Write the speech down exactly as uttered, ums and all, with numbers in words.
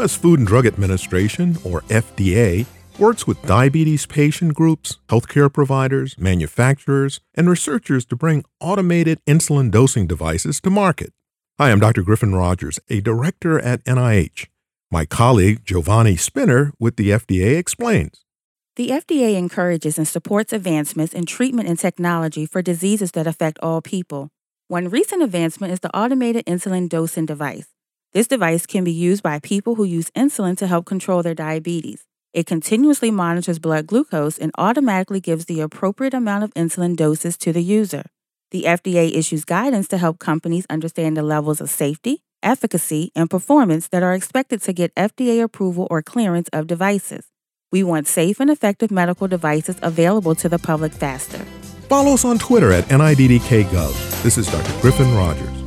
U S Food and Drug Administration, or F D A, works with diabetes patient groups, healthcare providers, manufacturers, and researchers to bring automated insulin dosing devices to market. Hi, I'm Doctor Griffin Rogers, a director at N I H. My colleague, Giovanni Spinner, with the F D A, explains. The F D A encourages and supports advancements in treatment and technology for diseases that affect all people. One recent advancement is the automated insulin dosing device. This device can be used by people who use insulin to help control their diabetes. It continuously monitors blood glucose and automatically gives the appropriate amount of insulin doses to the user. The F D A issues guidance to help companies understand the levels of safety, efficacy, and performance that are expected to get F D A approval or clearance of devices. We want safe and effective medical devices available to the public faster. Follow us on Twitter at N I D D K Gov. This is Doctor Griffin Rogers.